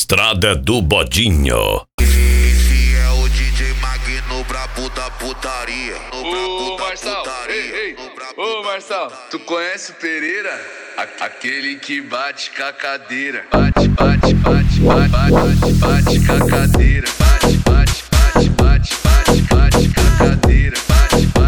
Estrada do Bodinho. Esse é o DJ Magno, brabo da putaria. Ô Marçal, ei, ô Marçal, tu conhece o Pereira? Aquele que bate com a cadeira. Bate com a cadeira. Bate com a cadeira. Bate com a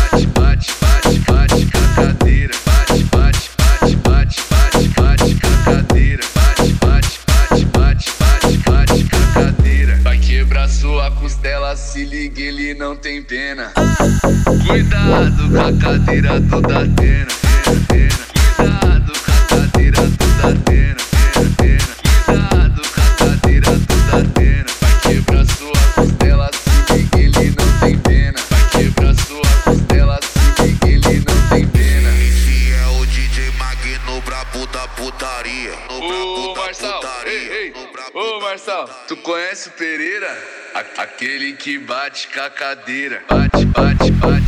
cadeira. Bate com a cadeira. Bate com a cadeira. Vai quebrar sua costela, se liga, ele não tem pena. Cuidado com a cadeira do Datena. Cuidado com a cadeira do Datena. Cuidado com a cadeira do Datena. Vai quebrar sua costela, se liga, ele não tem pena. Vai quebrar sua costela, se liga, ele não tem pena. Esse é o DJ Magno, brabo da putaria. Ô Marçal, ei, ô Marçal, tu conhece o Pereira? Aquele que bate com a cadeira. Bate com a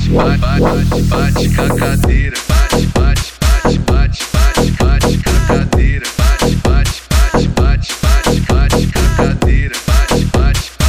cadeira. Bate com a cadeira. Bate com a cadeira. Bate com a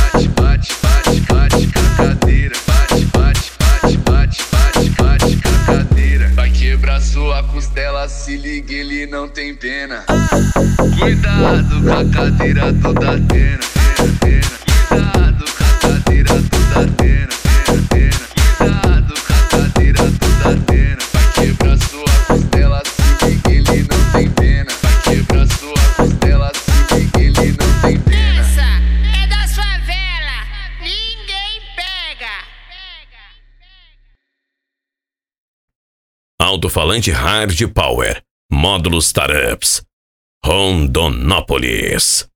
cadeira. Bate com a cadeira. Vai quebrar sua costela, se liga, ele não tem pena. Cuidado com a cadeira do Datena. Cuidado com a cadeira do Datena. Cuidado com a cadeira do Datena. Vai quebrar sua costela, se liga, ele não tem pena. Vai quebrar sua costela, se liga, ele não tem pena. Essa é das favelas, ninguém pega. Alto-falante Hard Power. Módulos Startups. Rondonópolis.